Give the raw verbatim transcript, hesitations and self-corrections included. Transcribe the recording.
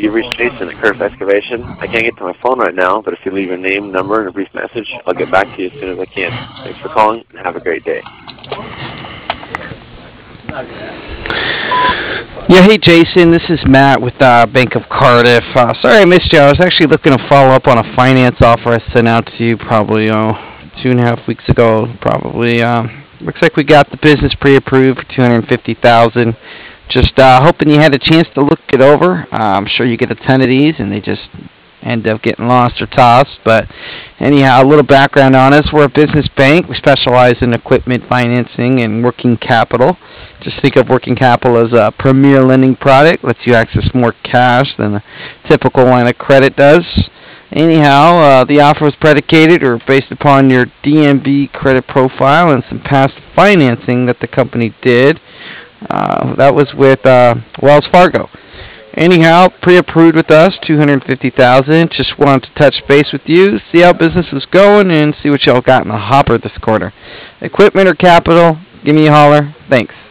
you've reached Jason at Curve Excavation. I can't get to my phone right now, but if you leave your name, number, and a brief message, I'll get back to you as soon as I can. Thanks for calling, and have a great day. Yeah, hey Jason, this is Matt with uh, Bank of Cardiff. Uh, sorry I missed you. I was actually looking to follow up on a finance offer I sent out to you probably oh, two and a half weeks ago. Probably. Um, looks like we got the business pre-approved for two hundred fifty thousand dollars. Just uh, hoping you had a chance to look it over. Uh, I'm sure you get a ton of these, and they just end up getting lost or tossed. But anyhow, a little background on us. We're a business bank. We specialize in equipment financing and working capital. Just think of working capital as a premier lending product. Lets you access more cash than a typical line of credit does. Anyhow, uh, the offer was predicated or based upon your D M V credit profile and some past financing that the company did. Uh, that was with uh, Wells Fargo. Anyhow, pre-approved with us, two hundred fifty thousand dollars. Just wanted to touch base with you, see how business was going, and see what y'all got in the hopper this quarter. Equipment or capital, give me a holler. Thanks.